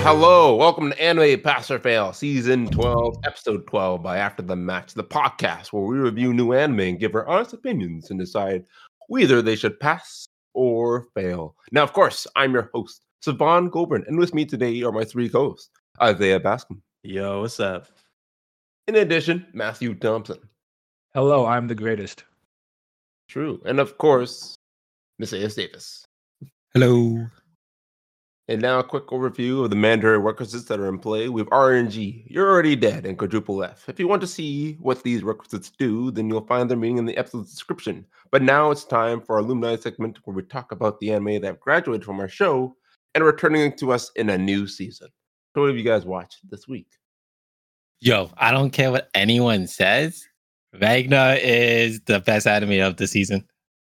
Hello, welcome to Anime Pass or Fail, Season 12, Episode 12 by After the Match, the podcast where we review new anime and give our honest opinions and decide whether they should pass or fail. Now, of course, I'm your host, Savon Goldburn, and with me today are my three co-hosts, Isaiah Bascom. Yo, what's up? In addition, Matthew Thompson. Hello, I'm the greatest. True. And of course, Miss A.S. Davis. Hello. And now a quick overview of the mandatory requisites that are in play. We have RNG, You're Already Dead, and Quadruple F. If you want to see what these requisites do, then you'll find their meaning in the episode description. But now it's time for our Alumni segment where we talk about the anime that graduated from our show and are returning to us in a new season. So what have you guys watched this week? Yo, I don't care what anyone says. Ragnar is the best anime of the season.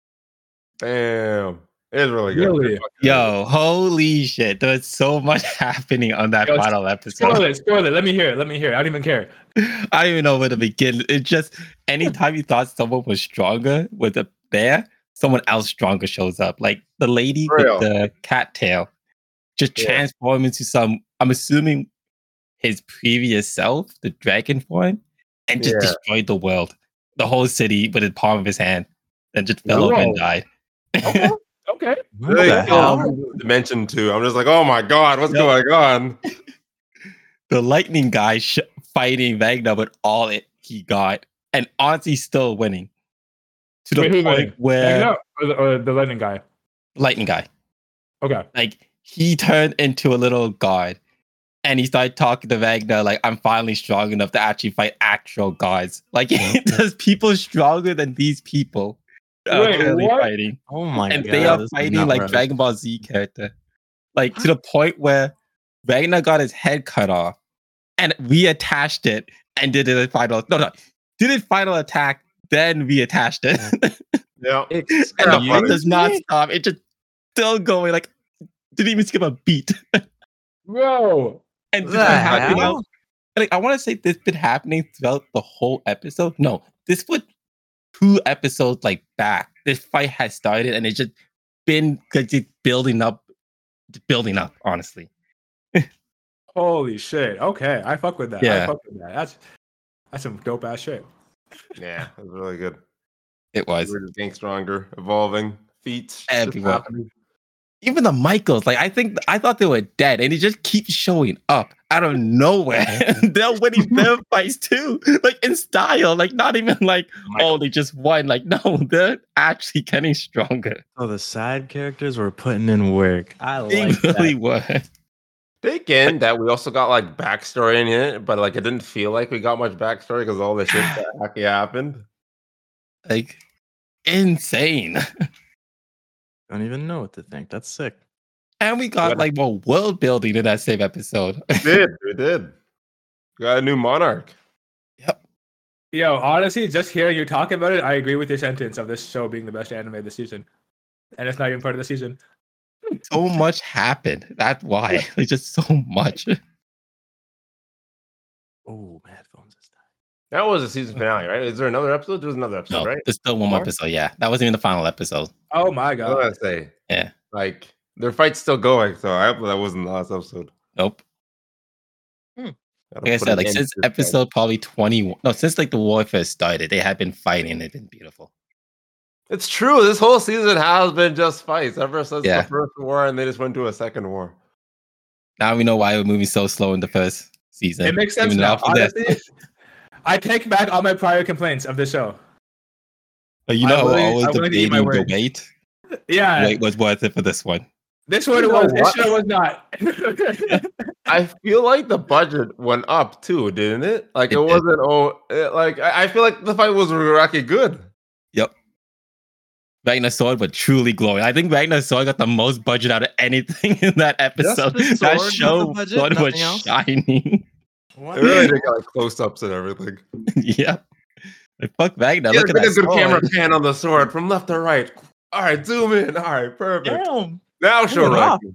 Damn. It is really good. Really? Yo, holy shit. There's so much happening on that final episode. Spoil it. Let me hear it. I don't even care. I don't even know where to begin. It's just anytime you thought someone was stronger with a bear, someone else stronger shows up. Like the lady with the cat tail just transformed into some, I'm assuming his previous self, the dragon form, and just destroyed the world. The whole city with the palm of his hand. And just fell over and died. Okay. Really Dimension 2. I'm just like, oh my god, what's going on? The lightning guy fighting Ragnar with all he got, and honestly still winning. To the point where or the lightning guy. Lightning guy. Okay. Like he turned into a little god, and he started talking to Ragnar like, "I'm finally strong enough to actually fight actual gods." Like, there's people stronger than these people. Fighting. Oh my god. And they are fighting like Dragon Ball Z character. Like to the point where Ragnar got his head cut off and reattached it and did it did it final attack, then reattached it. Yeah. And the fight does not stop. It just still going, like didn't even skip a beat. Bro. And this been happening. Like, I want to say this been happening throughout the whole episode. No, this would 2 episodes like back, this fight has started and it's just been building up, honestly. Holy shit. Okay, I fuck with that. Yeah. That's some dope ass shit. Yeah, it was really good. It was. We're just getting stronger, evolving, feats. Everyone. Even the Michaels, like I thought they were dead, and he just keeps showing up out of nowhere. They're winning their fights too, like in style, like not even like they just won. Like no, they're actually getting stronger. Oh, the side characters were putting in work. I like they really that. were. Take in that we also got like backstory in it, but like it didn't feel like we got much backstory because all the shit that actually happened. Like insane. Don't even know what to think. That's sick. And we got like more world building in that same episode. We did. Got a new monarch. Yep. Yo, honestly, just hearing you talk about it, I agree with your sentence of this show being the best anime this season. And it's not even part of the season. So much happened. That's why. Like just so much. Oh, my headphones is dying. That was a season finale, right? Is there another episode? There was another episode, No, right? there's still one more episode. Yeah, that wasn't even the final episode. Oh my I god. was gonna say, Yeah. like their fight's still going, so I hope that wasn't the last episode. Nope. Like I said, like since episode probably 21. No, since like the war first started, they had been fighting. It's been beautiful. It's true. This whole season has been just fights ever since Yeah. the first war, and they just went to a second war. Now we know why we're moving so slow in the first season. It makes sense Even now. after that. Honestly, I take back all my prior complaints of the show. But you know, I'm always willing to eat my debating the words. wait. Yeah. Wait was worth it for this one. This one You know was. This what? show was not. I feel like the budget went up too, didn't it? Like It it did. wasn't. Like I feel like the fight was really good. Yep. Ragnar's sword was truly glowing. I think Ragnar's sword got the most budget out of anything in that episode. the That sword show got the budget, sword was nothing else? shining. What? It really did got like close-ups and everything. Yep. Like, fuck Ragnar. Yeah, Look at get that a good sword. camera pan on the sword from left to right. All right, zoom in. All right, perfect. Damn. Now show Hold right. up.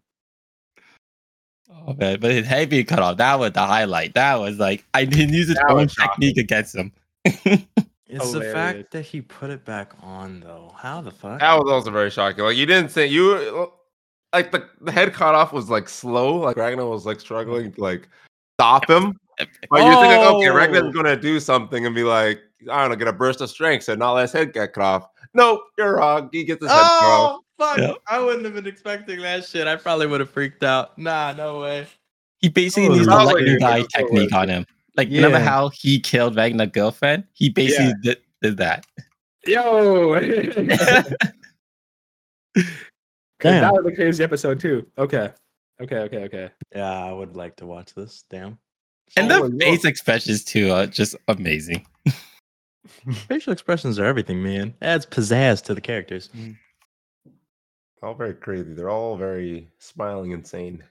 Oh man, but his head being cut off, that was the highlight. That was like I didn't use his That own was shocking. technique against him. It's the Hilarious. fact that he put it back on, though. How the fuck? That was also very shocking. Like you didn't say you. like the head cut off was like slow. Like Ragnar was like struggling to like stop him. But you think like, okay, Ragnar's gonna do something and be like, I don't know, get a burst of strength and not let his head get cut off. Nope, you're wrong. He gets his head cut off. Fuck! Yep. I wouldn't have been expecting that shit. I probably would have freaked out. Nah, no way. He basically Oh, needs the sounds like lightning you're guy gonna go technique with on him. Like, remember Yeah. how he killed Ragnar's girlfriend? He basically did that. Yo. Damn. That was a crazy episode too. Okay. Yeah, I would like to watch this. Damn. And Oh, the yeah. face expressions too are just amazing. Facial expressions are everything, man. Adds pizzazz to the characters. All very crazy. They're all very smiling and sane.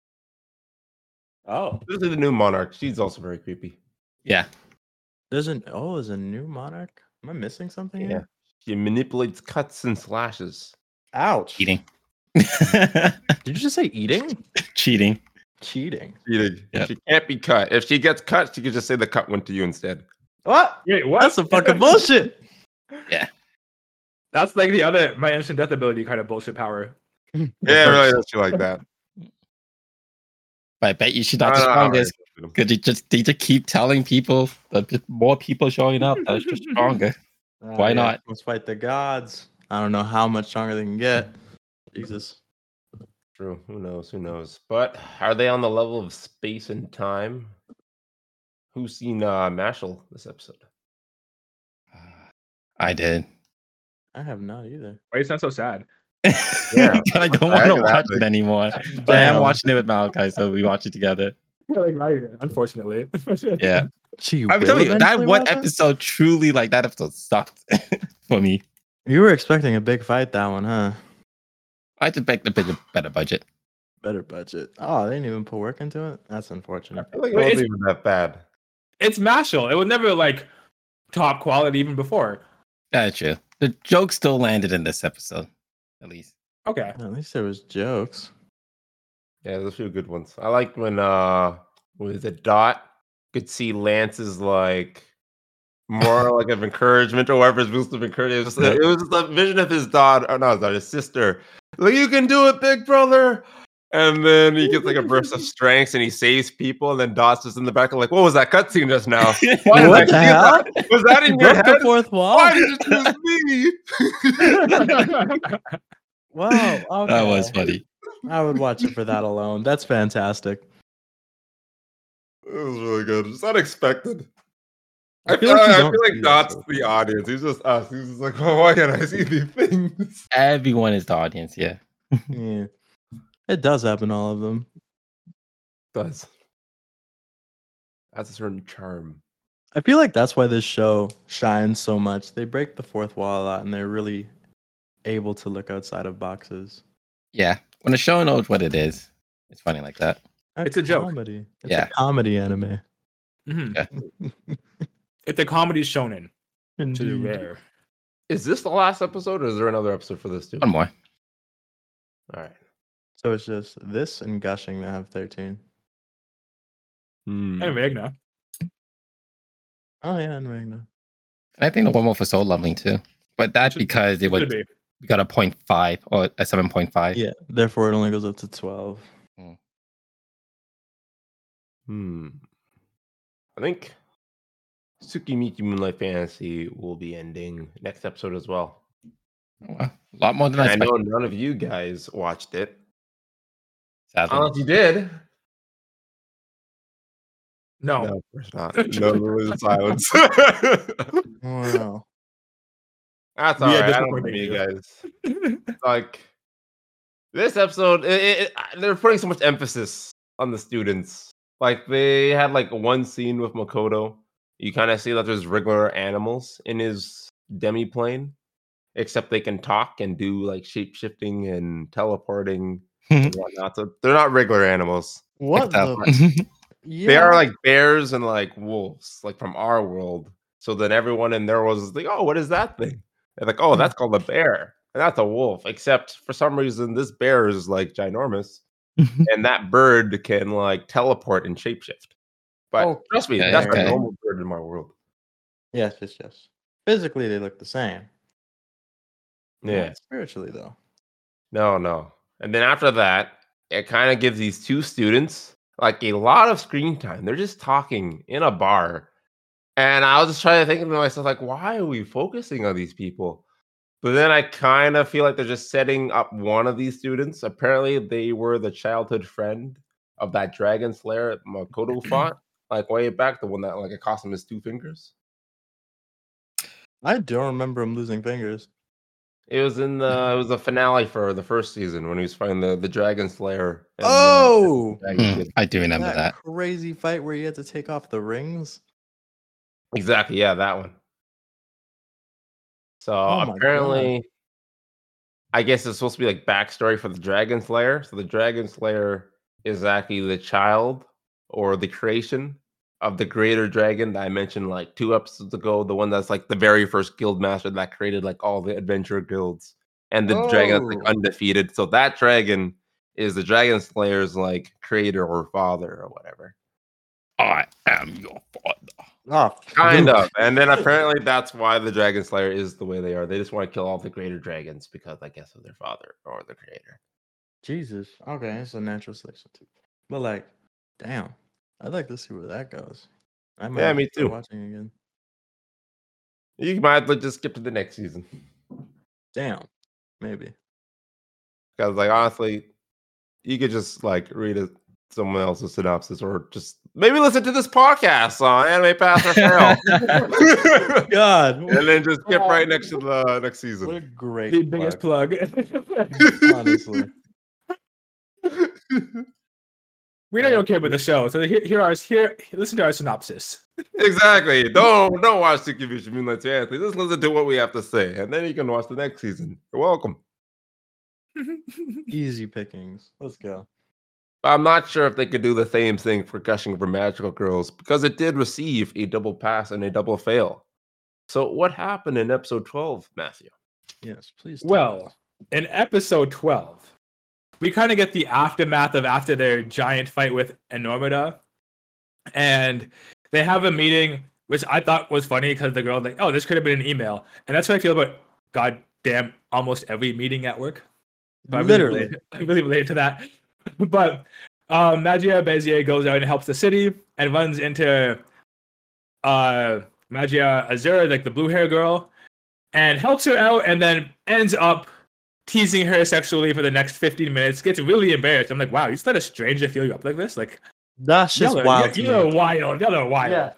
Oh, This is the new monarch. She's also very creepy. Yeah. there's a new monarch. Am I missing something? Yeah. Here? She manipulates cuts and slashes. Ouch. Cheating. Did you just say eating? Cheating. Cheating. Cheating. Yep. She can't be cut. If she gets cut, she could just say the cut went to you instead. What? Wait, what? That's some fucking bullshit. That's like the other my instant death ability kind of bullshit power. Yeah, really, that's you like that. But I bet you she's not the strongest. Because they just keep telling people that there's more people showing up. That's just stronger. Why not? Let's fight the gods. I don't know how much stronger they can get. Jesus. True. Who knows? Who knows? But are they on the level of space and time? Who's seen Mashal this episode? I did. I have not either. Why you sound so sad? Yeah. I don't I want to can watch actually- it anymore. But I am Damn. watching it with Malachi, so we watch it together. Like, right, unfortunately. Yeah. Gee, I'm will telling you, that eventually one watch it? episode truly, like, that episode sucked for me. You were expecting a big fight that one, huh? I had to expect a bit of better budget. Better budget. Oh, they didn't even put work into it? That's unfortunate. I feel like it Wait, wasn't it's- even that bad. It's Mashal. It was never like top quality even before. That's true. The joke still landed in this episode, at least. Okay. At least there was jokes. Yeah, there's a few good ones. I liked when with the dot could see Lance's like more like of encouragement or whatever's boost of encouragement. It was just a vision of his dot, or not his daughter, his sister. Like, you can do it, big brother. And then he gets like a burst of strength and he saves people. And then Dot's just in the back, like, what was that cutscene just now? Why did I What the see hell? that? Was that in your Broke the head? fourth wall? Why did you choose me? Wow. Okay. That was funny. I would watch it for that alone. That's fantastic. It was really good. It's unexpected. I I feel feel like you like, don't see that Dot's stuff. the audience. He's just us. He's just like, oh, why can't I see these things? Everyone is the audience, yeah. Yeah. It does happen, all of them. Does. That's a certain charm. I feel like that's why this show shines so much. They break the fourth wall a lot and they're really able to look outside of boxes. Yeah. When a show knows what it is, it's funny like that. It's a joke. Comedy. It's Yeah. a comedy anime. Mhm. Yeah. If the comedy's shonen, to Indeed. rare. Is this the last episode or is there another episode for this too? One more. All right. So it's just this and Gushing that have 13. Hmm. And Ragnar. Oh, yeah, and Ragnar. And I think the one more for Soul Leveling too. But that's because it was Should be. we got a 0.5 or a 7.5. Yeah, therefore it only goes up to 12. I think Tsukimichi Moonlight Fantasy will be ending next episode as well. Well, a lot more than I I know expected. none of you guys watched it. Sadly. Unless you did. No. No, of course not. No, there was a silence. Wow. That's We all are right. I don't disappointing blame you you. guys. Like this episode, they're putting so much emphasis on the students. Like they had like one scene with Makoto. You kind of see that there's regular animals in his demi plane, except they can talk and do like shape shifting and teleporting and whatnot. So they're not regular animals. What Picked up. the? They are like bears and like wolves, like from our world. So then everyone in their world is like, oh, what is that thing? They're like, oh, that's called a bear. And that's a wolf. Except for some reason, this bear is like ginormous. And that bird can like teleport and shapeshift. But Oh, trust me, okay, that's okay. a normal bird in my world. Yes. Physically, they look the same. Yeah. Not spiritually, though. No. And then after that, it kind of gives these two students like a lot of screen time. They're just talking in a bar. And I was just trying to think to myself, like, why are we focusing on these people? But then I kind of feel like they're just setting up one of these students. Apparently, they were the childhood friend of that Dragon Slayer Makoto fought, like way back, the one that like it cost him his 2 fingers. I don't remember him losing fingers. It was in the finale for the first season when he was fighting the Dragon Slayer. And Oh! the Dragon Kid. I do remember that. crazy fight where he had to take off the rings. Exactly, yeah, that one. So Oh my apparently, I guess it's supposed to be like backstory for the Dragon Slayer. So the Dragon Slayer is actually the child or the creation of the greater dragon that I mentioned like 2 episodes ago. The one that's like the very first guild master that created like all the adventure guilds, and the dragon that's like Oh. undefeated. So that dragon is the Dragon Slayer's like creator or father or whatever. I am your father. Oh, Kind of. And then apparently that's why the Dragon Slayer is the way they are. They just want to kill all the greater dragons because I guess of their father or the creator. Jesus. Okay, it's a natural selection too. But like, damn, I'd like to see where that goes. I might Yeah, have me to start too. watching again. You might like just skip to the next season. Damn, maybe. Because like honestly, you could just like read someone else's synopsis or just maybe listen to this podcast on Anime Pass or Fail. God, And then just skip right next to the next what a season. great The biggest plug. honestly. We know you don't care about the show, so here. Listen to our synopsis. Exactly. Don't watch Tsukimichi Moonlight Anthony. Just listen to what we have to say, and then you can watch the next season. You're welcome. Easy pickings. Let's go. I'm not sure if they could do the same thing for Gushing for Magical Girls because it did receive a double pass and a double fail. So what happened in episode 12, Matthew? Yes, please. tell Well, us. in episode 12, we kind of get the aftermath of after their giant fight with Enormida. And they have a meeting, which I thought was funny because the girl like, oh, this could have been an email. And that's what I feel about goddamn almost every meeting at work. So Literally. I really relate to that. But Magia Bezier goes out and helps the city and runs into Magia Azura, like the blue hair girl, and helps her out and then ends up teasing her sexually for the next 15 minutes, gets really embarrassed. I'm like, wow, you just let a stranger feel you up like this? Like, That's just y'all are- wild. to You're me. wild. Y'all are wild. Yeah.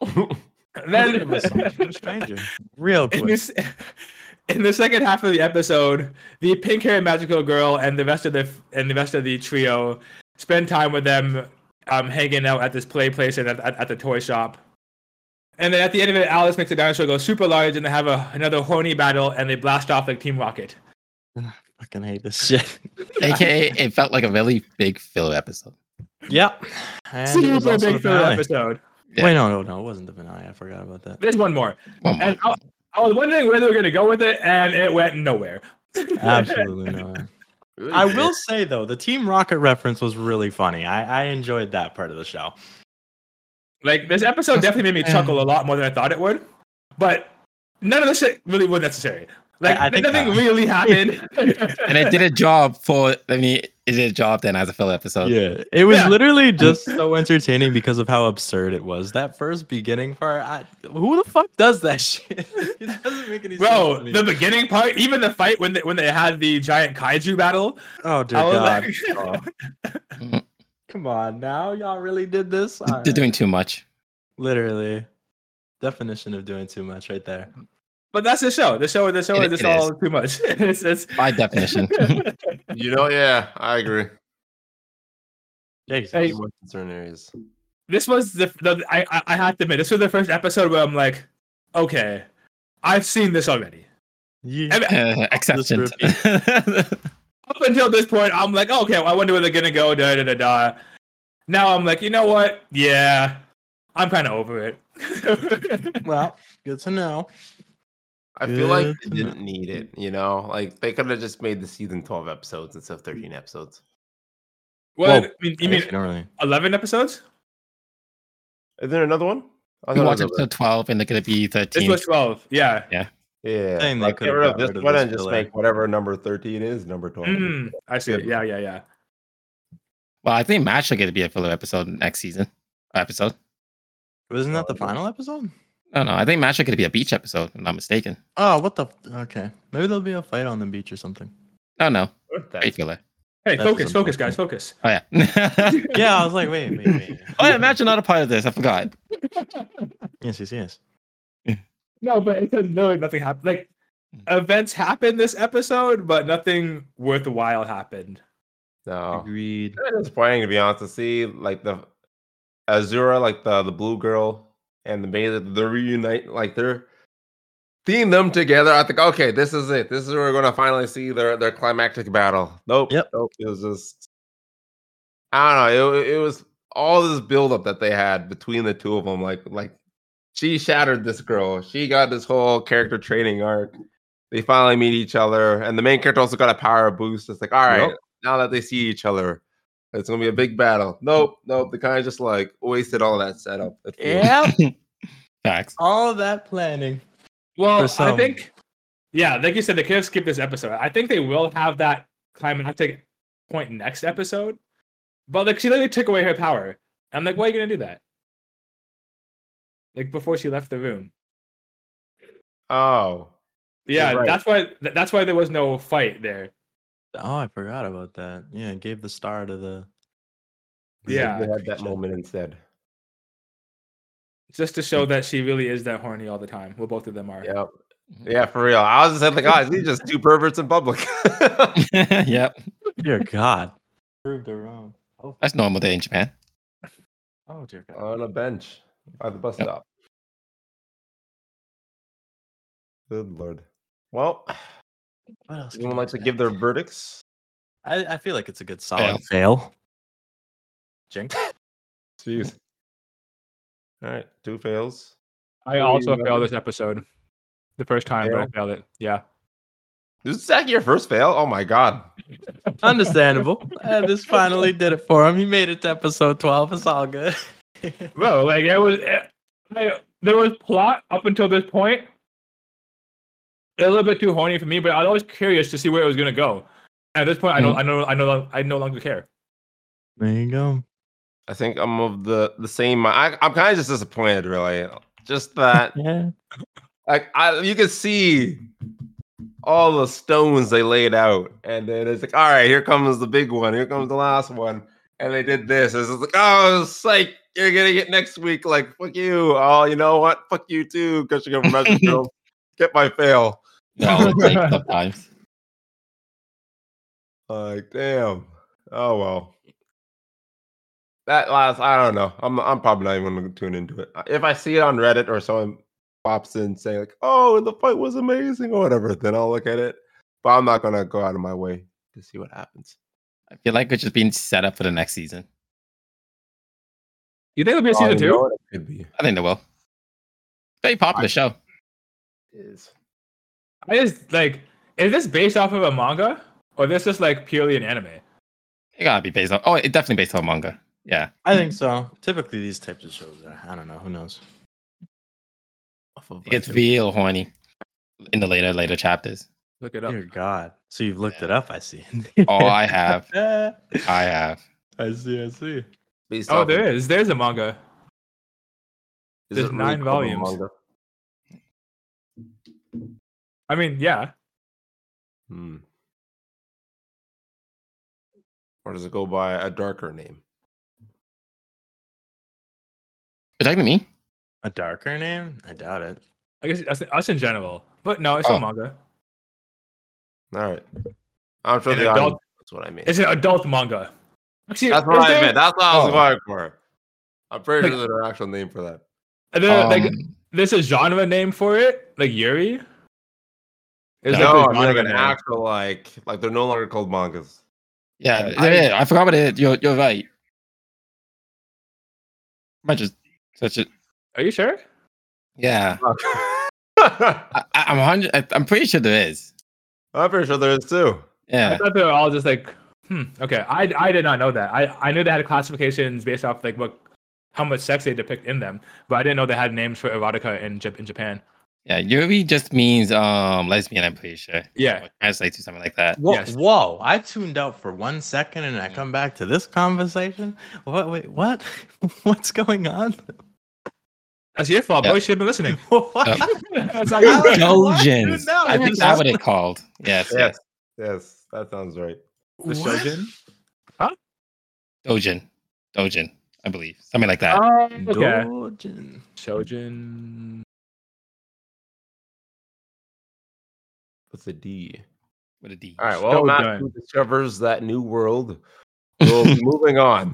Then stranger. Real in quick. this in the second half of the episode, the pink-haired magical girl and the rest of the trio spend time with them, hanging out at this play place and at the toy shop. And then at the end of it, Alice makes a dinosaur go super large, and they have another horny battle, and they blast off like Team Rocket. Fucking hate this shit. AKA, it felt like a really big filler episode. Yep. And it was Super also big the filler finale. episode. Yeah. Wait, no, it wasn't the finale. I forgot about that. There's one more. One more. And I was wondering where they were going to go with it, and it went nowhere. Absolutely not. I will say though, the Team Rocket reference was really funny. I enjoyed that part of the show. Like, this episode definitely made me chuckle a lot more than I thought it would. But none of this shit really was necessary. Like, I think nothing that- really happened. And it did a job for, I mean, it did a job then as a filler episode. Yeah, it was Yeah. literally just so entertaining because of how absurd it was. That first beginning part, who the fuck does that shit? It doesn't make any sense. Bro, to me. the beginning part, even the fight when they had the giant kaiju battle, Oh dear I was God! like, Oh. Come on, now y'all really did this? They're doing too much. Literally, definition of doing too much right there. but that's the show. The show is just It all too much. it's By definition. You know, yeah, I agree. Jesus. Hey, More concern areas. this was I have to admit, this was the first episode where I'm like, okay, I've seen this already. Yeah. I mean, Exception. up until this point, I'm like, okay, well, I wonder where they're gonna go. Da da da da. Now I'm like, you know what? Yeah, I'm kind of over it. Well, good to know. I feel like Good they to know. didn't need it, you know? Like, they could have just made the season 12 episodes instead of 13 episodes. What? Well, you I mean guess don't really. 11 episodes? Is there another one? I We thought it watched was episode 12 and they're going to be This 13. was 12. Yeah. Yeah. Yeah, Saying they like could get have rid of got this rid of one this and just filler. make whatever number 13 is number 12. I see. Yeah. Yeah. Well, I think Match will get to be a filler episode next season. Episode. Wasn't that the Oh, final episode? No. I think Match will get to be a beach episode, if I'm not mistaken. Oh, what the? Okay, maybe there'll be a fight on the beach or something. No. Great That's filler. Hey, That's focus, unfortunate. guys, focus. Oh, yeah. Yeah, I was like, wait. Oh, yeah, Match is not a part of this. I forgot. Yes. No, but it says literally nothing happened. Like events happened this episode, but nothing worthwhile happened. no. Agreed. Kind of disappointing to be honest to see like the Azura, like the blue girl and the maid, the reunite, like they're seeing them together. I think, okay, this is it. This is where we're gonna finally see their climactic battle. Nope. Yep. Nope. It was just I don't know. It was all this buildup that they had between the two of them. Like she shattered this girl. She got this whole character training arc. They finally meet each other, and the main character also got a power boost. It's like, all right, Yep. now that they see each other, it's gonna be a big battle. Nope. They kind of just like wasted all that setup. it feels. Yep. Facts. All that planning. Well, For I some. think, yeah, like you said, they could have skipped this episode. I think they will have that climactic point next episode. But like, she literally took away her power. I'm like, why are you gonna do that? Like before she left the room. Oh, Yeah, You're right. that's why there was no fight there. Oh, I forgot about that. Yeah, it gave the star to the. Yeah. they had that moment instead. Just to show that she really is that horny all the time. Well, both of them are. Yep. Yeah, for real. I was just like, guys, these just two perverts in public. Yep. Dear God. Proved her wrong. Oh, That's normal day in Japan. dear God. On a bench at the bus Yep. stop. Good lord. Well, What else? anyone like to give their verdicts? I feel like it's a good solid fail. Jinx. Jeez. All right, 2 fails. I also failed this episode. The first time, but I Fail? failed it. Yeah. This is actually your first fail? Oh my god. Understandable. This finally did it for him. He made it to episode 12. It's all good. Bro, like there was plot up until this point. A little bit too horny for me, but I was always curious to see where it was gonna go. At this point, I no longer care. There you go. I think I'm of the same. I'm kind of just disappointed, really. Just that, Yeah. like, you can see all the stones they laid out, and then it's like, all right, here comes the big one. Here comes the last one, and they did this. It's just like, oh, psych, you're gonna get next week. Like, fuck you. Oh, you know what? Fuck you too, because you're gonna measure girls. Get my fail. No, like sometimes. Like, damn. Oh well. That last, I don't know. I'm probably not even gonna tune into it. If I see it on Reddit or someone pops in saying like, "Oh, the fight was amazing" or whatever, then I'll look at it. But I'm not gonna go out of my way to see what happens. I feel like it's just being set up for the next season. You think it'll be a Oh, season you know two? what? It could be. I think they will. Very popular show. Is I just like, is this based off of a manga or this is like purely an anime? It gotta be based on. Oh, it's definitely based on manga. Yeah. I think so. Typically, these types of shows are. I don't know. Who knows? It gets real horny in the later chapters. Look it up. Dear God. So you've looked it up, I see. Oh, I have. I I have. see. based Oh, off there of- is. There's a manga. is there's it 9 called a volumes. manga? I mean, yeah. Hmm. Or does it go by a darker name? You're talking to me? A darker name? I doubt it. I guess that's us in general. But no, it's a Oh. manga. All right. I'm sure An the adult- audience. That's what I mean. It's an adult manga. Actually, That's what is I there- meant. That's what I was Oh. going for. I'm pretty Like- sure there's an actual name for that. and then, like, Um, there's a genre name for it, like Yuri. It's No, like I the mean like genre an name. actual like they're no longer called mangas. yeah, I forgot about it. You're right. Might just search it. Are you sure? Yeah, I'm I'm pretty sure there is. pretty sure there is too. I Yeah, thought they were all just like, okay. I did not know that. I knew they had classifications based off like how much sex they depict in them, but I didn't know they had names for erotica in Japan. Yeah, Yuri just means lesbian, I'm pretty sure. Yeah. Or translate to something like that. Whoa, Yes. whoa! I tuned out for 1 second and I come back to this conversation. What? Wait, what? What's going on? That's your fault, bro. Yeah. You should have been listening. What? That's like, Shojins. No, I think that's what it's called. Yes, yes. Yes, that sounds right. the What? Shojin. Dojin, I believe. Something like that. Okay. Dojin. Shojin. With a D. With a D. All right. Well, So Matt done. discovers that new world. We'll be moving on.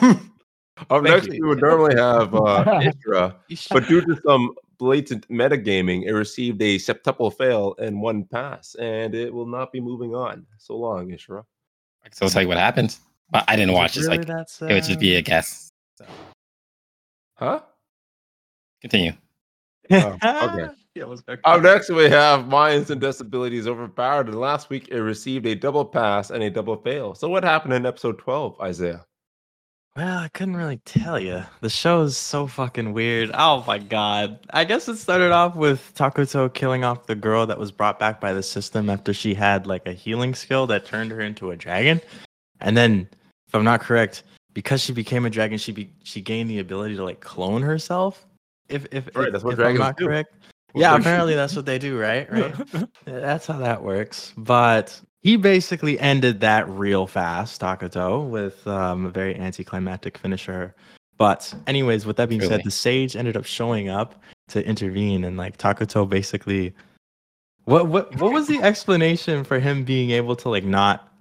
Up next, you. we would normally have Isra, but due to some blatant metagaming, it received a septuple fail and 1 pass, and it will not be moving on. So long, Isra. So I'll tell you what happens. But I didn't watch this. Really Like that it would just be a guess. So Huh? continue. Oh, okay. Yeah, it was okay. Up next, we have Mayans and Disabilities Overpowered, and last week it received a double pass and a double fail. So what happened in episode 12, Isaiah? Well, I couldn't really tell you. The show is so fucking weird. Oh my god. I guess it started off with Takuto killing off the girl that was brought back by the system after she had like a healing skill that turned her into a dragon. And then, if I'm not correct, because she became a dragon, she gained the ability to like clone herself. If Right, that's what if dragons I'm not do. correct. Well, Yeah, they're- apparently that's what they do, right? Right. That's how that works. But he basically ended that real fast, Takuto, with a very anticlimactic finisher. But anyways, with that being Really? said, the sage ended up showing up to intervene, and like Takuto basically, what was the explanation for him being able to like not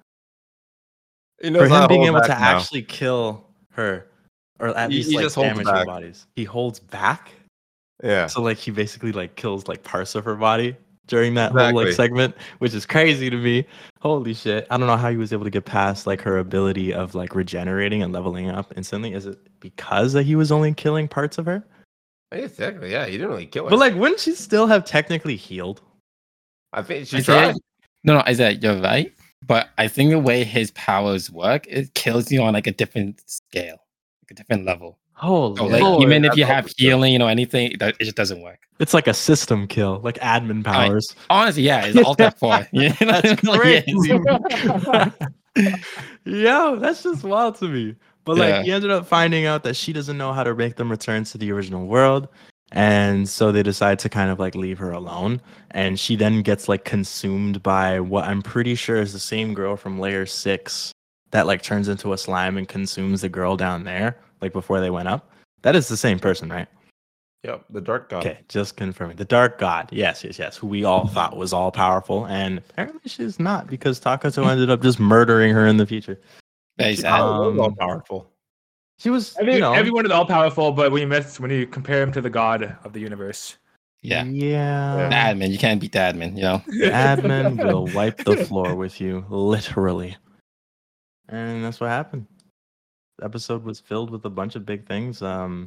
He knows for how him being hold able to back now. actually kill her, or at He least like just holds damage her back. bodies? He holds back. Yeah. So like he basically like kills like parts of her body during that whole like Exactly. segment, which is crazy to me. Holy shit. I don't know how he was able to get past like her ability of like regenerating and leveling up instantly. Is it because that he was only killing parts of her? Exactly. Yeah, he didn't really kill her. But like wouldn't she still have technically healed? I think she Isaiah, tried. no, Isaiah, you're right. But I think the way his powers work, it kills you on like a different scale, like a different level. Holy So like Lord. even if you that's have also true. healing or anything, it just doesn't work. It's like a system kill, like admin powers. Honestly, yeah, it's all that for. Yeah, That's like, yeah. crazy. Yo, that's just wild to me. But like Yeah. he ended up finding out that she doesn't know how to make them return to the original world. And so they decide to kind of like leave her alone. And she then gets like consumed by what I'm pretty sure is the same girl from layer 6 that like turns into a slime and consumes the girl down there, like before they went up. That is the same person, right? Yep, the Dark God. Okay, just confirming. The Dark God. Yes, who we all thought was all powerful. And apparently she's not because Takuto ended up just murdering her in the future. Very She sad. probably was all Um, powerful. She was, Everyone is all powerful, but when you compare him to the god of the universe, Yeah. The Yeah. admin, you can't beat the admin, you know. The admin will wipe the floor with you, literally. And that's what happened. The episode was filled with a bunch of big things.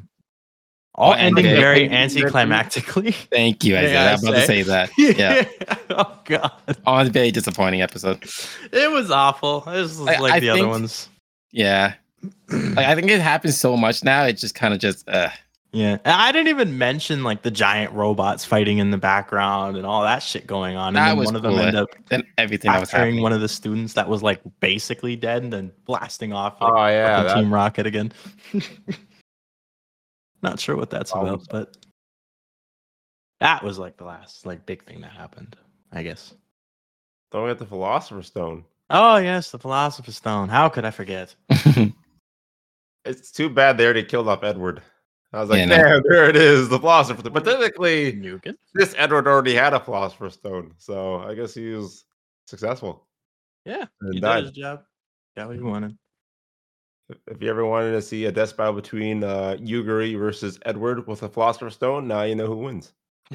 All ending okay. very anticlimactically. Thank you, May Isaiah. I I'm about to say? say that. Yeah. Oh god. Oh, it's a very disappointing episode. It was awful. It was like I the other think- ones. Yeah. Like I think it happens so much now. It just kind of just Yeah, and I didn't even mention like the giant robots fighting in the background and all that shit going on. And That then was one of them cooler ended up then everything that was capturing happening. one of the students that was like basically dead and then blasting off like Oh yeah, fucking that, Team Rocket again. Not sure what that's Problem about, but that was like the last like big thing that happened, I guess. don't get the Philosopher's Stone. Oh yes, the Philosopher's Stone. How could I forget? It's too bad they already killed off Edward. I was like, Yeah, no. damn, there it is, the Philosopher's Stone. But technically, Nugan? this Edward already had a Philosopher's Stone, so I guess he was successful. Yeah, And he did died. his job. Got what he wanted. If you ever wanted to see a death battle between Yuguri versus Edward with a Philosopher's Stone, now you know who wins.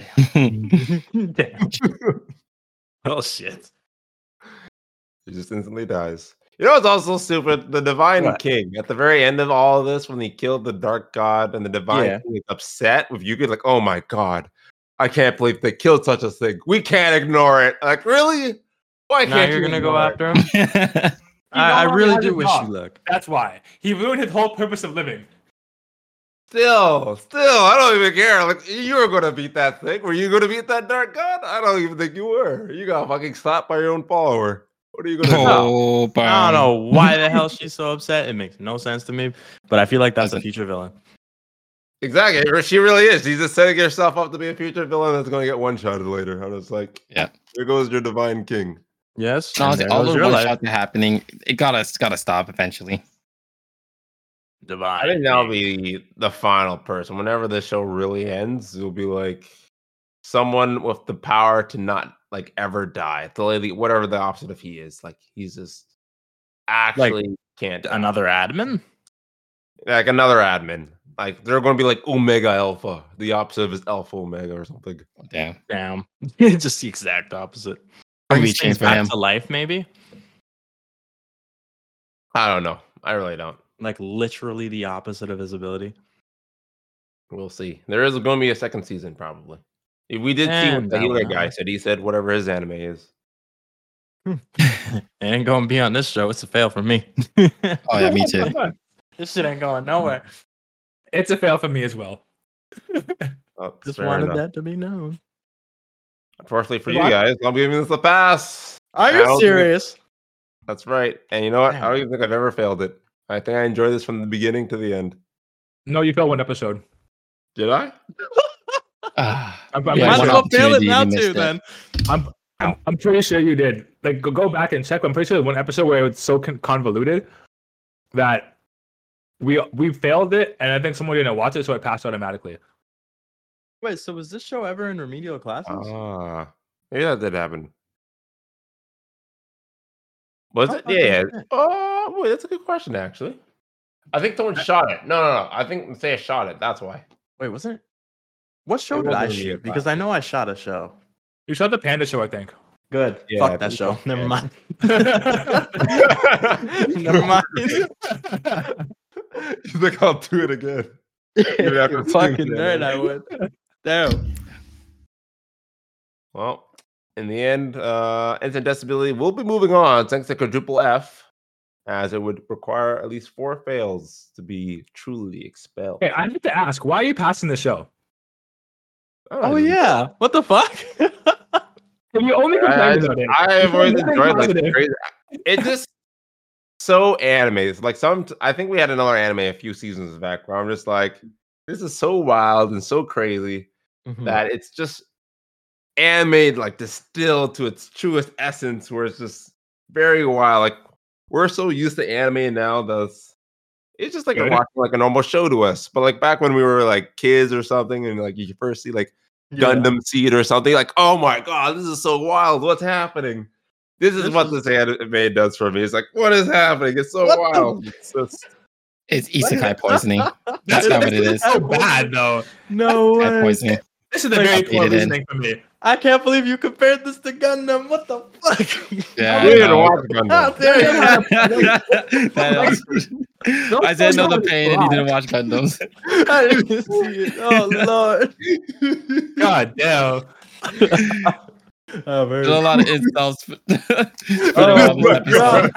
Damn. Oh shit. He just instantly dies. You know what's also stupid? The Divine What? King. At the very end of all of this, when he killed the Dark God and the Divine Yeah. King is upset with Yugi, like, oh my god, I can't believe they killed such a thing. We can't ignore it. Like, really? Why Now can't you're you gonna go ignore it? after him? He I no longer really has do a wish job. you luck. That's why he ruined his whole purpose of living. Still, I don't even care. Like, you were gonna beat that thing. Were you gonna beat that dark god? I don't even think you were. You got fucking slapped by your own follower. What are you gonna do? Oh, I bam. don't know why the hell she's so upset. It makes no sense to me, but I feel like that's a Doesn't. future villain. Exactly. She really is. She's just setting herself up to be a future villain that's gonna get one-shotted later. And it's like, Yeah. Here goes your divine king. Yes. No, and honestly, there all goes the your one life. shots are happening. It's gotta stop eventually. Divine. I think that'll be the final person. Whenever this show really ends, it'll be like someone with the power to not like ever die. The lady, whatever the opposite of he is, like he's just actually can't die. Another admin. Like another admin. Like they're going to be like Omega Alpha. The opposite of his Alpha Omega or something. Damn. Damn. Just the exact opposite. Bring Brings me things change for back him. to life, maybe. I don't know. I really don't. Like literally the opposite of his ability. We'll see. There is going to be a second season, probably. We did see what And the I don't healer know. guy said. He said whatever his anime is. It ain't gonna be on this show. It's a fail for me. Oh yeah, me too. This shit ain't going nowhere. It's a fail for me as well. Oh, Just fair wanted enough. that to be known. Unfortunately for What? you guys, I'm giving this a pass. Are I you don't serious? That's right. And you know what? I Damn. don't even think I've ever failed it. I think I enjoyed this from the beginning to the end. No, you failed one episode. Did I? Ah, I'm, You I'm, Yeah, might one as well fail it opportunity, now you missed too. it. Then I'm pretty sure you did. Like, go back and check. I'm pretty sure one episode where it was so convoluted that we failed it, and I think someone didn't watch it, so it passed automatically. wait. So was this show ever in remedial classes? Ah, maybe that did happen. Was Oh, it? okay, Yeah. okay. Oh, wait, that's a good question, actually. I think someone shot it. No. I think Messiah shot it. That's why. Wait, wasn't it? What show It did I wasn't remedial shoot? Because I know I shot a show. You shot the Panda show, I think. Good. Yeah, I Fuck that think show. so. Never Yeah. mind. Never mind. He's like, I'll do it again. Even after You seeing fucking the nerd, anime. I would. Damn. Well, in the end, Instant Disability will be moving on thanks to Quadruple F, as it would require at least 4 fails to be truly expelled. Hey, I have to ask, why are you passing the show? I don't know, Oh just- yeah. What the fuck? If you only complain about it. I've always Nothing enjoyed like positive. crazy. It just so animated. Like I think we had another anime a few seasons back where I'm just like, this is so wild and so crazy that it's just animated, like distilled to its truest essence, where it's just very wild. Like we're so used to anime now that it's just like Good. watching like a normal show to us. But like back when we were like kids or something, and like you first see like Gundam Seed or something, like, oh my god, this is so wild. What's happening? This is This what is- this anime does for me. It's like, what is happening? It's so What the- wild. It's just, It's isekai poisoning. That's not what it is. so bad, though. No Isekai way. poisoning. This is a Like, very updated poor in. reasoning for me. I can't believe you compared this to Gundam. What the fuck? Yeah, we I didn't know. watch How Gundam. dare you? I didn't know the pain, and he didn't watch Gundams. I didn't even see it. Oh lord. God damn. Oh, There's a lot of insults. For Oh this my episode.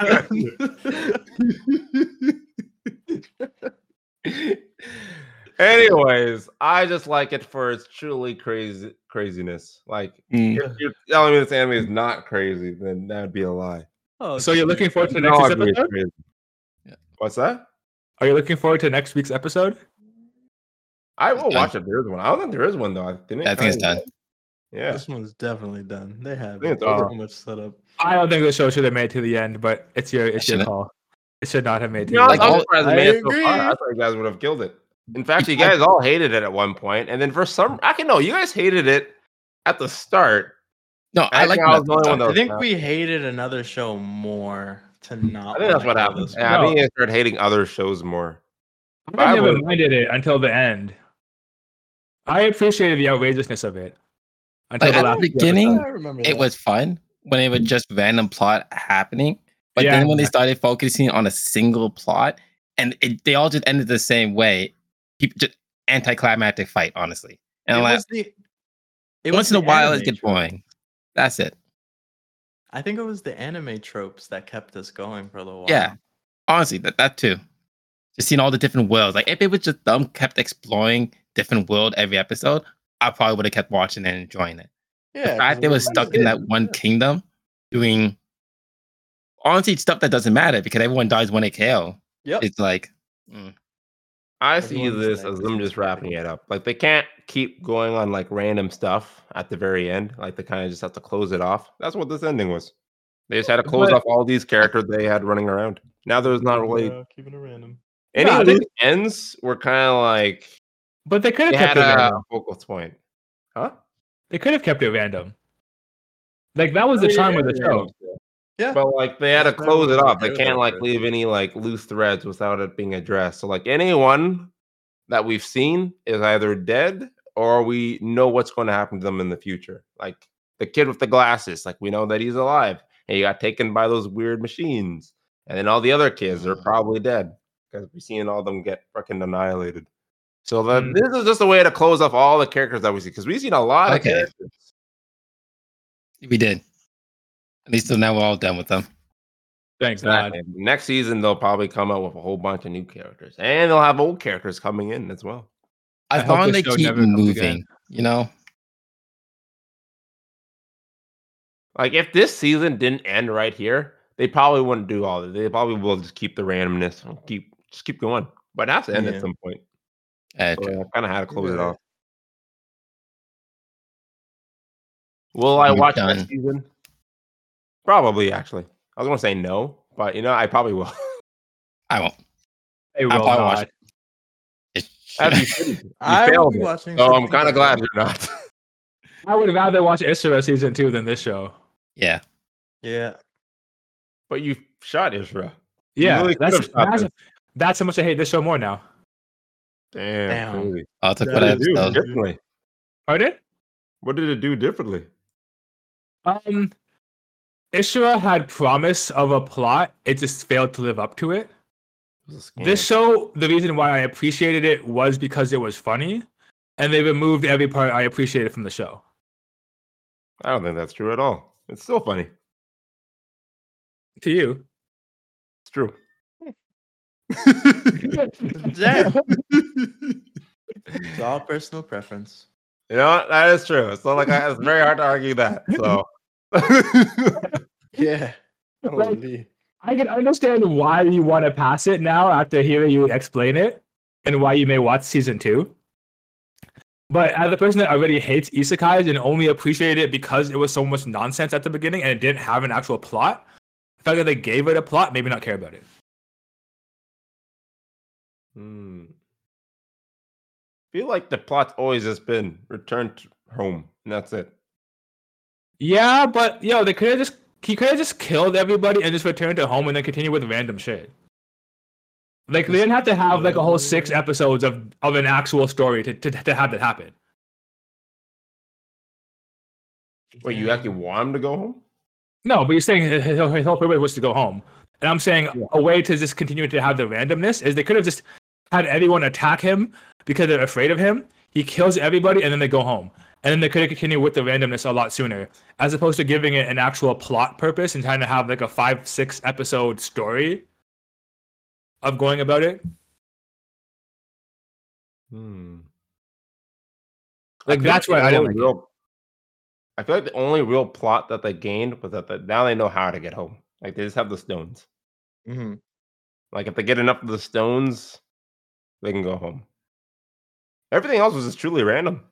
god. Anyways, I just like it for its truly craziness. Like, Mm. if you're telling me this anime is not crazy, then that would be a lie. Oh, So you're looking forward to You next know week's I think it's episode? crazy. Yeah. What's that? Are you looking forward to next week's episode? I will It's done. watch if there is one. I don't think there is one though. Yeah, I think it's done. Yeah. This one's definitely done. They have I think it's so over. much set up. I don't think the show should have made it to the end, but it's your shouldn't. call. It should not have made it to No, the I'm end. all- surprised it I made it so agree. far. I thought you guys would have killed it. In fact, you guys all hated it at one point, and then for some, I can know you guys hated it at the start. No, I like think I was the only one that. that I think was we hated another show more to not. I think that's wanna what kill happened. this Yeah, one. I think I started hating other shows more. I never would- minded it until the end. I appreciated the outrageousness of it. Until Like, the at last the beginning, I remember It that. was fun when it was just random plot happening. But Yeah. then when they started focusing on a single plot, and they all just ended the same way, people just anticlimactic fight, honestly. And I'm It like, was the- it once was in a the while, it anime gets trope. boring. That's it. I think it was the anime tropes that kept us going for a little while. Yeah. Honestly, that too. just seeing all the different worlds. Like if it was just them kept exploring different world every episode, I probably would have kept watching and enjoying it. Yeah, The fact they were stuck in that one kingdom doing honestly stuff that doesn't matter because everyone dies when they kill. Yep. It's like I see Everyone's this like, as this them is just wrapping it up. Like they can't keep going on like random stuff at the very end. Like they kind of just have to close it off. That's what this ending was. They just had to close off all these characters they had running around. Now there's not really keeping it random. any Nah, loose ends. Were kind of like But they could they have had kept it a random. focal point, huh? They could have kept it random. Like that was the charm of the show. Yeah. But like they had to That's why close it everyone off. They cared can't about like it. leave any like loose threads without it being addressed. So like anyone that we've seen is either dead or we know what's going to happen to them in the future. Like the kid with the glasses, like we know that he's alive and he got taken by those weird machines. And then all the other kids are probably dead because we've seen all of them get fucking annihilated. So this is just a way to close off all the characters that we see because we've seen a lot of characters. we did. At least now we're all done with them. Thanks, God. Exactly. Next season, they'll probably come out with a whole bunch of new characters, and they'll have old characters coming in as well. As hope long as this they show keep never comes moving, again. you know. Like if this season didn't end right here, they probably wouldn't do all of it. They probably will just keep the randomness, and keep going. But it has to end at some point. So I kind of had to close it off. Will I watch next season? Probably, actually. I was gonna say no, but I probably will. I won't. They will I'll probably watch not. it. I will failed be it. watching. So I'm something kind of like glad you're not. I would rather watch Isra season 2 than this show. Yeah. Yeah. But you shot Isra. Yeah, really could've shot this. that's how much I hate this show more now. Damn. Really. I'll take What what did it do episode. differently? Pardon? What did it do differently? Isra had promise of a plot. It just failed to live up to it. This show, the reason why I appreciated it was because it was funny, and they removed every part I appreciated from the show. I don't think that's true at all. It's still funny. To you. It's true. Damn. It's all personal preference. You know what? That is true. It's not like it's very hard to argue that. So Yeah. Like, I can understand why you want to pass it now after hearing you explain it, and why you may watch season 2. But as a person that already hates isekais and only appreciated it because it was so much nonsense at the beginning and it didn't have an actual plot, the fact that they gave it a plot made me not care about it. feel like the plot's always just been return to home, and that's it. Yeah, but they could have he could have just killed everybody and just returned to home and then continue with random shit. Like they didn't have to have like a whole 6 episodes of an actual story to have that happen. Wait, you actually want him to go home? No, but you're saying his whole purpose was to go home. And I'm saying a way to just continue to have the randomness is they could have just had everyone attack him because they're afraid of him. He kills everybody and then they go home. And then they could have continued with the randomness a lot sooner, as opposed to giving it an actual plot purpose and trying to have like a 5-6 episode story of going about it. Like that's why I didn't like it. I feel like the only real plot that they gained was that now they know how to get home. Like they just have the stones. Mm-hmm. Like if they get enough of the stones, they can go home. Everything else was just truly random.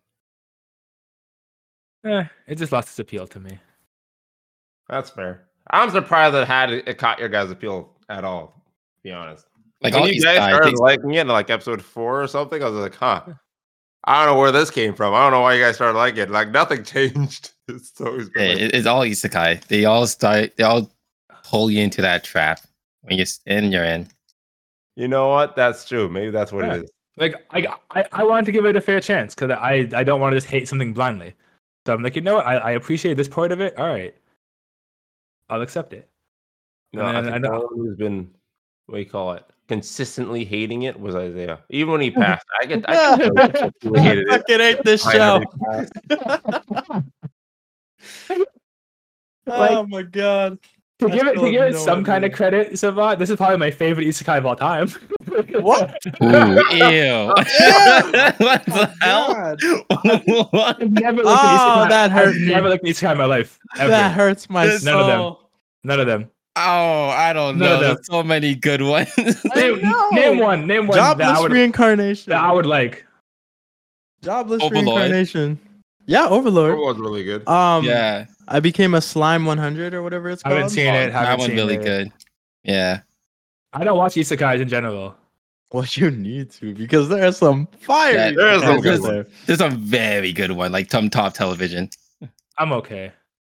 It just lost its appeal to me. That's fair. I'm surprised it caught your guys' appeal at all, to be honest. Like when all you these guys guys, started liking it in like episode 4 or something, I was like, huh. I don't know where this came from. I don't know why you guys started liking it. Like nothing changed. It's always been it's all isekai. They all pull you into that trap. When you're in, you're in. You know what? That's true. Maybe that's what it is. Like I wanted to give it a fair chance because I don't want to just hate something blindly. So I'm like, you know what? I appreciate this part of it. All right, I'll accept it. No, I think the one who's been, what do you call it, consistently hating it was Isaiah. Even when he passed, I fucking hate this show. Oh my god. To give still have it no some kind of idea. credit, Savat, this is probably my favorite isekai of all time. What? Ooh, ew. What the hell? God. What? I've never looked at Oh, isekai. that hurt I've me. never looked at isekai in my life. Ever. That hurts my This- None of them. soul. None of them. Oh, I don't None know. of them. There's so many good ones. Name, know. name one. Name one that I Jobless would reincarnation. like. Jobless Overlord. reincarnation. Yeah, Overlord. It was really good. Yeah, I became a slime 100 or whatever it's I called. haven't seen it. that Haven't one seen really it. good. Yeah. I don't watch isekais in general. Well, you need to because there are some fire. Yeah, there is some isekais good out ones. there. There's a very good one, like Top Television. I'm okay.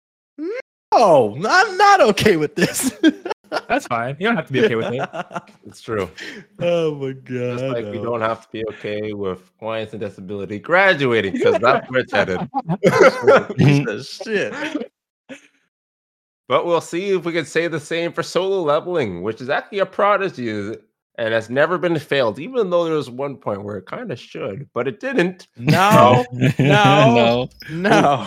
Oh, I'm not okay with this. That's fine. You don't have to be okay with it. It's true. Oh my god. Just like we don't have to be okay with clients and disability graduating because that's where it's headed. Piece of shit. But we'll see if we can say the same for Solo Leveling, which is actually a prodigy and has never been failed, even though there was one point where it kind of should, but it didn't. No, No. no.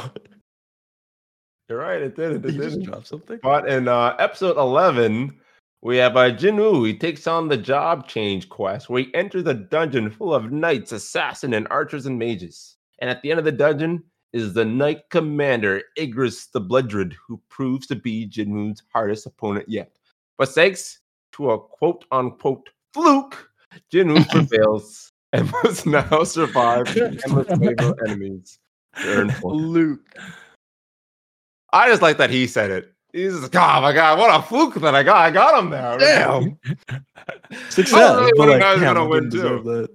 You're right, it didn't. It You just didn't. dropped something. But in episode 11, we have Jinwoo. He takes on the job change quest where he enters a dungeon full of knights, assassins, and archers and mages. And at the end of the dungeon is the knight commander, Igris the Bloodred, who proves to be Jinwoo's hardest opponent yet. But thanks to a quote-unquote fluke, Jinwoo prevails and must now survive the endless wave of enemies to earn points. Luke. I just like that he said it. He's just, oh my god, what a fluke that I got him there. Damn. Success. I really but would've known he was damn, gonna I win, didn't deserve that.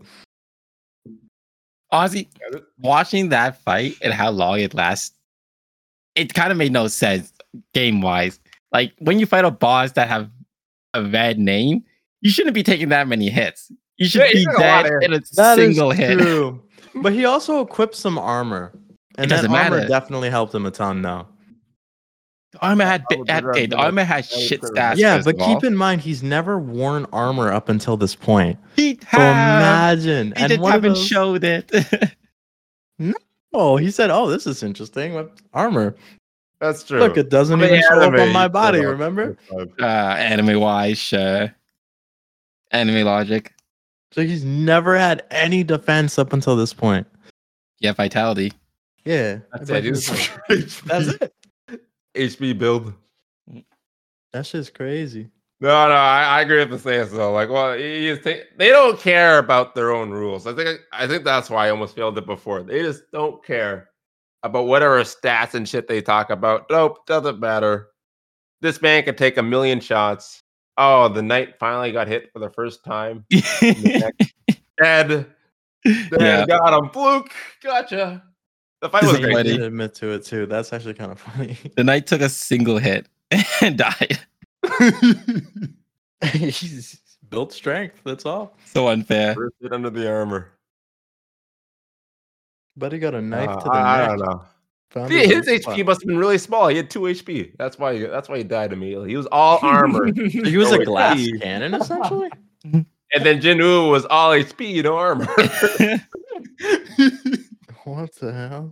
Honestly, watching that fight and how long it lasts, it kind of made no sense game wise. Like when you fight a boss that have a red name, you shouldn't be taking that many hits. You should Yeah, he be took a lot dead of in a That is single hit. true. But he also equipped some armor. And It that doesn't armor matter. definitely helped him a ton now. The armor had, I would the armor had shit stats. Yeah, first but of all. keep in mind he's never worn armor up until this point. He So have. imagine. He And just one of haven't those- showed it. Oh, he said, "Oh, this is interesting with armor. That's true. Look, it doesn't I mean, even show up on anime, my you body. know, Remember?" Anime wise, sure. Anime logic. So he's never had any defense up until this point. Yeah, vitality. Yeah, That's it. He's That's it. HP build. That shit's crazy. No, I agree with the stance though. Like, well, they don't care about their own rules. I think that's why I almost failed it before. They just don't care about whatever stats and shit they talk about. Nope, doesn't matter. This man can take 1,000,000 shots. Oh, the knight finally got hit for the first time. Dead. Yeah. Got him. Fluke. Gotcha. The fight was This is great. I funny. did admit to it too. That's actually kind of funny. The knight took a single hit and died. He's built strength. That's all. So unfair. First hit under the armor. But he got a knife to the I neck. don't know. Found See, it his on the HP spot. must have been really small. He had 2 HP. That's why he died immediately. He was all armor. He was No a glass HP. cannon, essentially. And then Jinwoo was all HP, no armor. What the hell?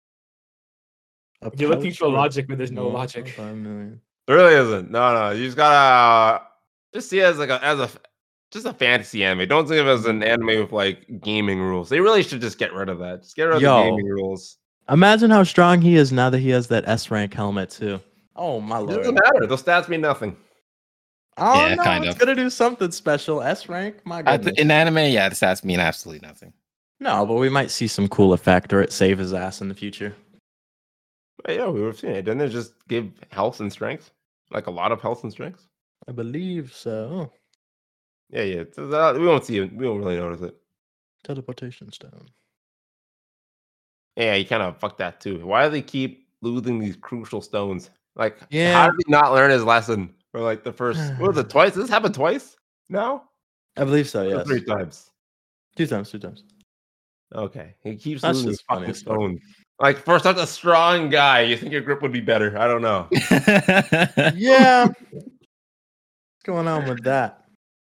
A You're looking pouch for for logic, but there's no 1.5 logic. million. There really isn't. No. You just gotta just see it as just a fantasy anime. Don't think of it as an anime with like gaming rules. They really should just get rid of that. Just get rid of the Yo. gaming rules. Imagine how strong he is now that he has that S rank helmet too. Oh my It lord! doesn't matter. Those stats mean nothing. Oh Yeah, no, kind it's of. gonna do something special. S rank, my goodness. In anime, yeah, the stats mean absolutely nothing. No, but we might see some cool effect or it save his ass in the future. But yeah, we were seeing it. Didn't it just give health and strength? Like a lot of health and strength? I believe so. Yeah. So that, we won't see it. We won't really notice it. Teleportation stone. Yeah, you kind of fucked that too. Why do they keep losing these crucial stones? Like, Yeah. how did he not learn his lesson for like the first? What was it? Twice? This happened twice? No, I believe so. Or Yes. 3 times. 2 times. 2 times. Okay, he keeps That's losing these just funny fucking as fuck. stones. Like for such a strong guy, you think your grip would be better? I don't know. Yeah. What's going on with that?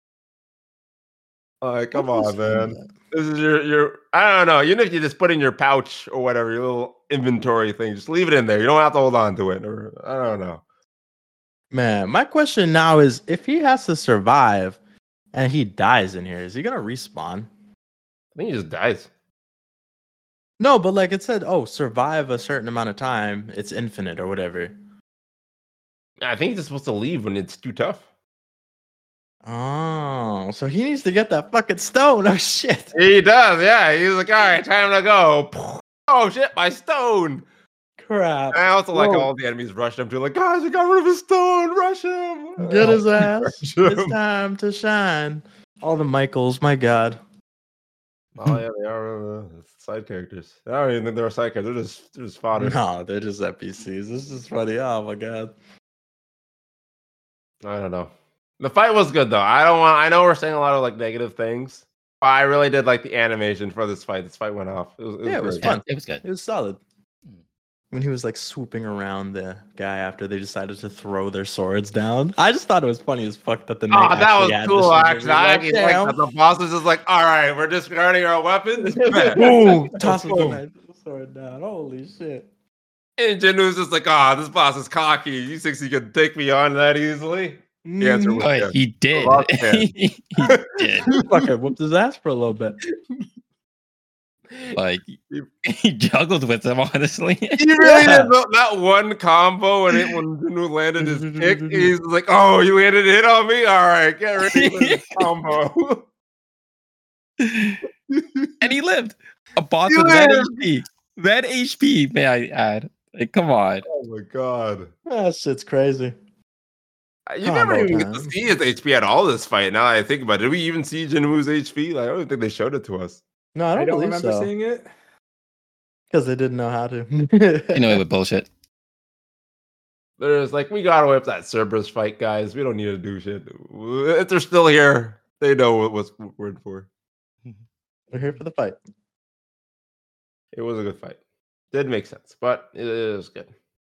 Like, come What on, was man. that? This is your. I don't know. Even if you just put in your pouch or whatever, your little inventory thing, just leave it in there. You don't have to hold on to it. Or I don't know. Man, my question now is if he has to survive and he dies in here, is he gonna respawn? I think he just dies. No, but like it said, oh, survive a certain amount of time, it's infinite or whatever. I think he's just supposed to leave when it's too tough. Oh, so he needs to get that fucking stone. Oh shit. He does, yeah. He's like, all right, time to go. Oh shit, my stone. Crap. And I also like Whoa. all the enemies rush him to like, guys, we got rid of his stone. Rush him. Get his ass. Rush It's him. time to shine. All the Michaels, my god. Oh yeah, they are side characters. I don't even think they're side characters. They're just fodder. No, they're just NPCs. This is funny. Oh my god. I don't know. The fight was good though. I know we're saying a lot of like negative things, but I really did like the animation for this fight. This fight went off. It was great. fun. It was good. It was solid. When he was like swooping around the guy after they decided to throw their swords down. I just thought it was funny as fuck that the knight Oh, that was actually had cool. the Actually, I like, actually like that the boss was just like, all right, we're discarding our weapons. boom, tosses the Boom. knight sword down. Holy shit. And Jinwoo's just like, ah, this boss is cocky. You think he could take me on that easily? The answer was But yes. he did. Lots of fans. He did. Fucking whooped his ass for a little bit. Like he juggled with him, honestly. He really did that one combo when Jinwoo landed his kick. He's like, oh, you landed a hit on me? All right, get ready for this combo. And he lived. A boss He with red lived. HP. Red HP, may I add. Like, come on. Oh my god. That shit's crazy. You never Combo even get to time. see his HP at all this fight. Now that I think about it, did we even see Jinwoo's HP? Like, I don't think they showed it to us. No, I don't, believe remember so. seeing it. Because they didn't know how to. You know it was bullshit. There's like, we got away with that Cerberus fight, guys. We don't need to do shit. If they're still here, they know what we're in for. We're here for the fight. It was a good fight. Did make sense, but it was good.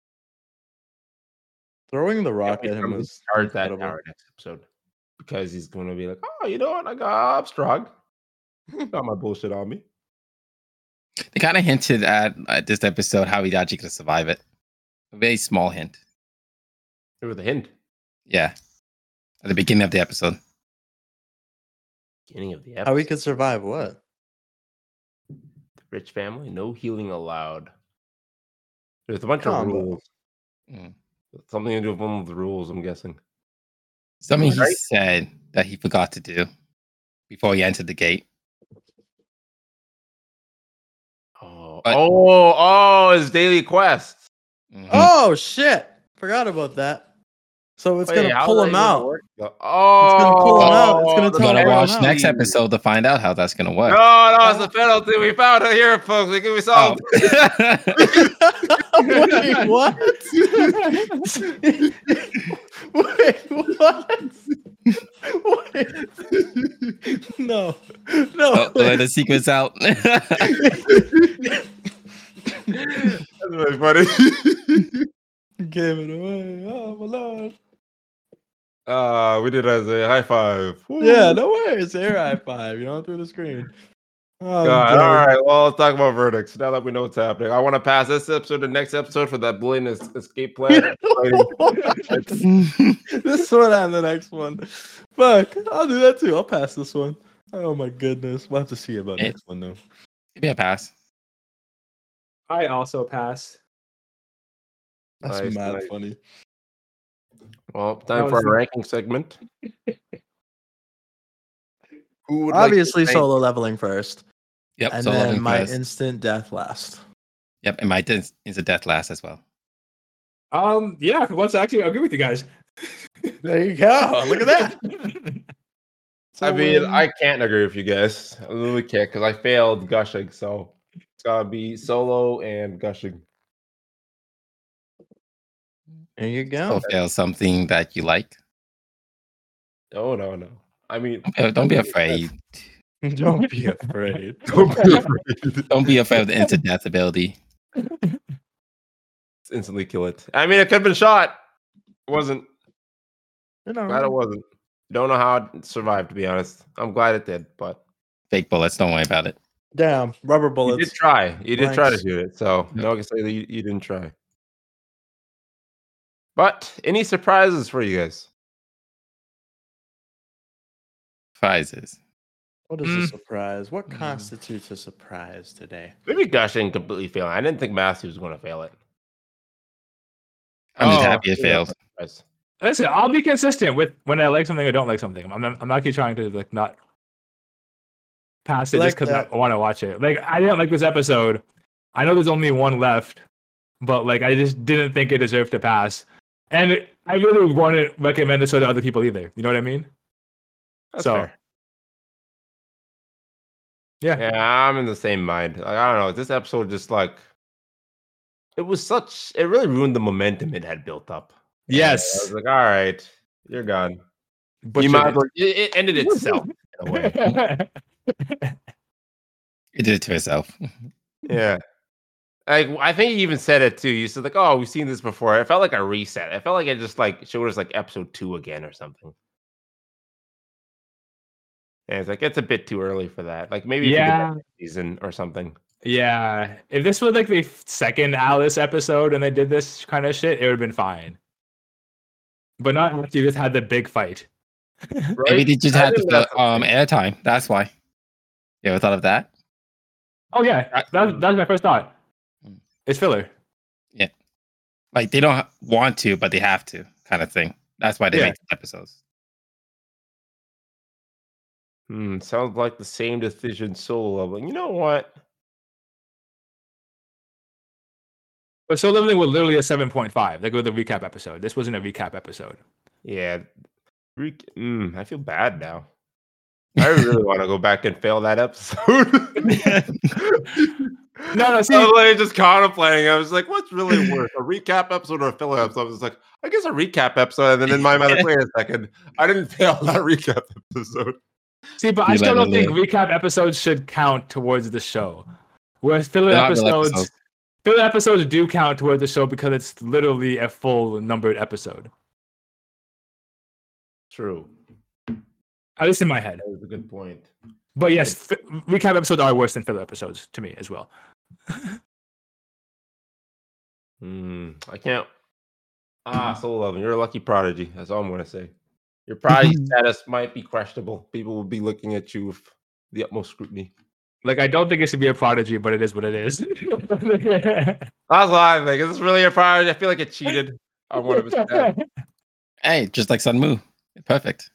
Throwing the rock at him was Charge that incredible. hour next episode because he's going to be like, oh, you know what? I'm strong. Got my bullshit on me. They kind of hinted at this episode how he's actually going to survive it. A very small hint. It was a hint. Yeah. At the beginning of the episode. Beginning of the episode. How we could survive what? Rich family, no healing allowed. There's a bunch Combo. of rules. Mm. Something to do with one of the rules, I'm guessing. Something he Right? said that he forgot to do before he entered the gate. Oh, But- his daily quest. Mhm. Oh shit! Forgot about that. So it's Wait, gonna how pull does him that even out. work? Oh, It's gonna pull him out. It's gonna the You tell gotta him watch out. next episode to find out how that's gonna work. No, it's the penalty. We found it here, folks. We can be solved. Wait, what? Wait, what? Wait. No. No. Oh, let the secrets out. That's really funny. Gave it away. Oh my lord. We did it as a high five. Woo. Yeah, no worries. Air high five. You know, through the screen. Oh, God. All right. Well, let's talk about verdicts now that we know what's happening. I want to pass this episode to next episode for that bullying escape plan. This one and the next one. Fuck, I'll do that too. I'll pass this one. Oh my goodness. We'll have to see about Hey. next one though. Give me a pass. I also pass. That's Nice, mad nice. funny. Well, That time for was our ranking segment. Who would Obviously, like to rank- solo leveling first, Yep. and solo then leveling my first. instant death last. Yep. And my is a death last as well. Yeah, once actually I agree with you guys. There you go. Look at that. I mean, I can't agree with you guys. I literally can't because I failed gushing. So it's gotta be solo and gushing. There you So go. fail something that you like. No. I mean, Don't be afraid. Don't be afraid. Don't be afraid. Don't be afraid of the instant death ability. Instantly kill it. I mean, it could have been shot. It wasn't. You know, Glad it wasn't. Don't know how it survived, to be honest. I'm glad it did, but Fake bullets. Don't worry about it. damn, rubber you bullets. did try. You did try to Blanks. shoot it, so no one can say that you didn't try. But any surprises for you guys? Prizes. What is a surprise? What constitutes a surprise today? Maybe Gush didn't completely fail. I didn't think Matthew was going to fail it. I'm just happy it failed. Listen, I'll be consistent with when I like something or don't like something. I'm not trying to like not pass it just because I want to watch it. Like I didn't like this episode. I know there's only one left, but like I just didn't think it deserved to pass. And I really wouldn't recommend this to other people either. You know what I mean? That's fair. Yeah, I'm in the same mind. Like, I don't know. This episode just like it really ruined the momentum it had built up. Yes. I was like, all right, you're gone. But it ended itself in a way. It did it to itself. Yeah. Like I think he even said it too. You said like, "Oh, we've seen this before." It felt like a reset. I felt like it just like showed us like episode 2 again or something. And it's like it's a bit too early for that. Like maybe season or something. Yeah, if this was like the second Alice episode and they did this kind of shit, it would have been fine. But not after you just had the big fight. Right? Maybe they just had the airtime. That's why. You ever thought of that? Oh yeah, that was my first thought. It's filler. Yeah, like they don't want to, but they have to, kind of thing. That's why they make the episodes. Sounds like the same decision Solo Leveling. You know what? But Solo Leveling was literally a 7.5. Like with a recap episode. This wasn't a recap episode. Yeah. I feel bad now. I really want to go back and fail that episode. No, see, I was like just contemplating. I was like, what's really worse, a recap episode or a filler episode? I was like, I guess a recap episode. And then in my mind, like, wait a second, I didn't fail that recap episode. See, but I still don't think recap episodes should count towards the show. Whereas filler episodes do count towards the show because it's literally a full numbered episode. True. At least in my head. That was a good point. But yes, recap episodes are worse than filler episodes to me as well. I can't. Solo Leveling, you're a lucky prodigy. That's all I'm going to say. Your prodigy status might be questionable. People will be looking at you with the utmost scrutiny. Like, I don't think it should be a prodigy, but it is what it is. That's why I think. Is this really a prodigy? I feel like it cheated on one of his stats. Hey, just like Sun Mu. Perfect.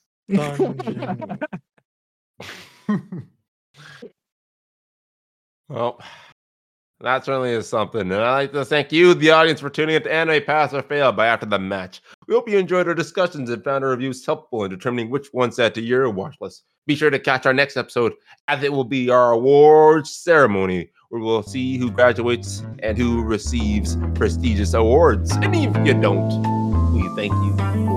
Well, that certainly is something. And I'd like to thank you, the audience, for tuning in to Anime Pass or Fail by After the Match. We hope you enjoyed our discussions and found our reviews helpful in determining which ones add to your watch list. Be sure to catch our next episode, as it will be our awards ceremony, where we'll see who graduates and who receives prestigious awards. And if you don't, we thank you.